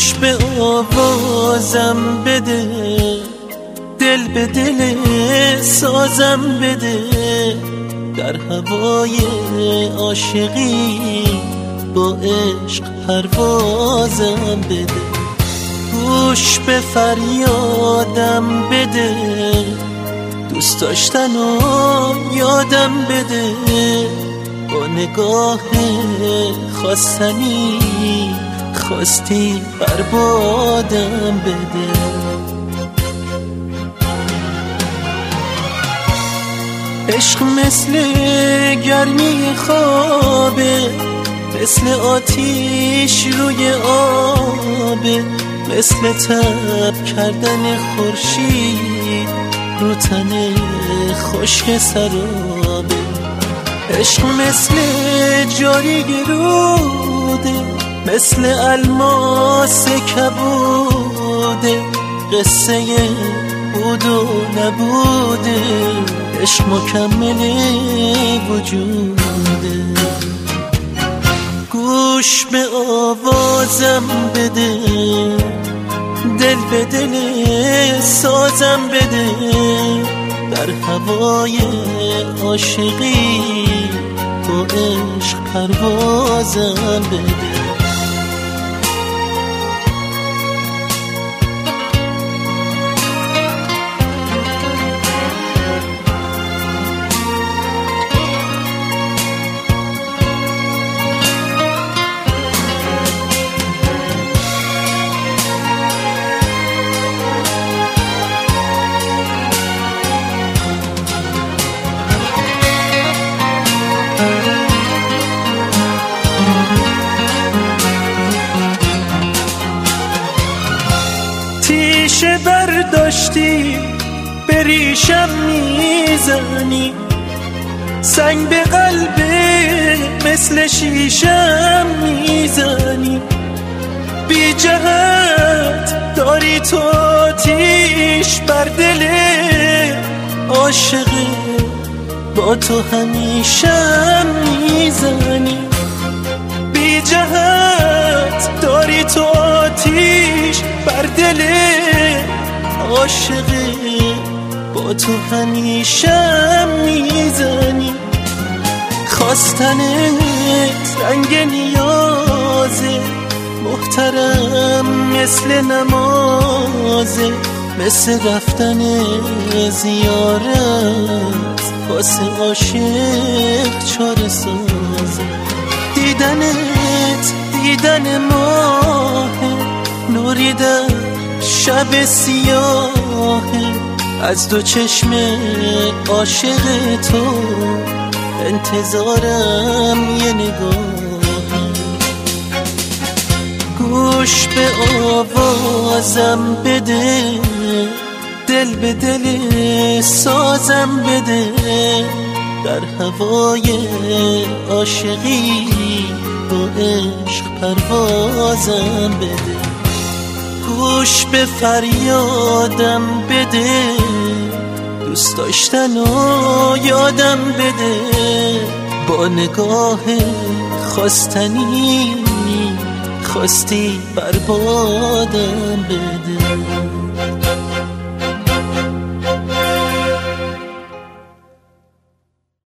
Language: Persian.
گوش به آوازم بده، دل به دل سازم بده، در هوای عاشقی با عشق پروازم بده. گوش به فریادم بده، دوست داشتنو یادم بده، با نگاه خواستنی خواستی بربادم بده. عشق مثل گرمی خوابه، مثل آتیش روی آبه، مثل تب کردن خورشید رو تن خشک سرابه. عشق مثل جاری گروده، مثل الماس کبوده، قصه بود و نبوده، عشق مکمل وجوده. گوش به آوازم بده، دل به دل سازم بده، در هوای عاشقی با عشق پروازم بده. تیشه برداشتی به ریشم میزنی، سنگ به قلبه مثل شیشم میزنی، بی جهت داری تو آتیش بر دل عاشق، با تو همیشم میزنی، بی جهت داری تو آتیش بر دل عاشقی، با تو همیشم میزنی. خواستنت رنگ نیازه، محترم مثل نمازه، مثل رفتن زیارت واسه عاشق چاره سازه. دیدنت دیدن ماهه، نوری در شب سیاهه، از دو چشم عاشق تو انتظارم یه نگاهه. گوش به آوازم بده، دل به دل سازم بده، در هوای عاشقی با عشق پروازم بده. گوش به فریادم بده، دوست داشتنو یادم بده، با نگاه خواستنی خواستی بربادم بده.